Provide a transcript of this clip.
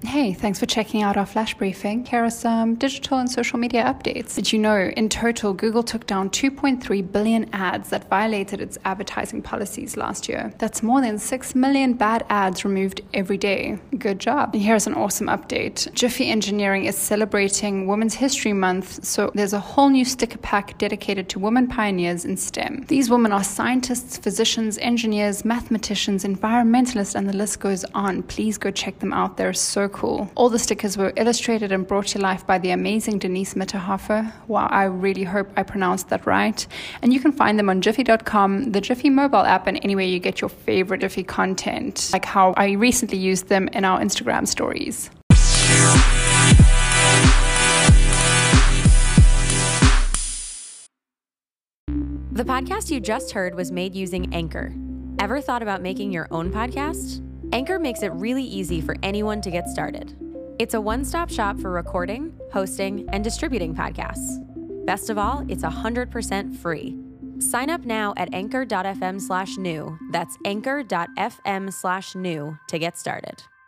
Hey, thanks for checking out our flash briefing. Here are some digital and social media updates. Did you know, in total, Google took down 2.3 billion ads that violated its advertising policies last year. That's more than 6 million bad ads removed every day. Good job. And here's an awesome update. Jiffy Engineering is celebrating Women's History Month, so there's a whole new sticker pack dedicated to women pioneers in STEM. These women are scientists, physicians, engineers, mathematicians, environmentalists, and the list goes on. Please go check them out. They're so cool. All the stickers were illustrated and brought to life by the amazing Denise Mitterhofer. Wow, I really hope I pronounced that right. And you can find them on Jiffy.com, the Jiffy mobile app, and anywhere you get your favorite Jiffy content, like how I recently used them in our Instagram stories. The podcast you just heard was made using Anchor. Ever thought about making your own podcast? Anchor makes it really easy for anyone to get started. It's a one-stop shop for recording, hosting, and distributing podcasts. Best of all, it's 100% free. Sign up now at anchor.fm/new. That's anchor.fm/new to get started.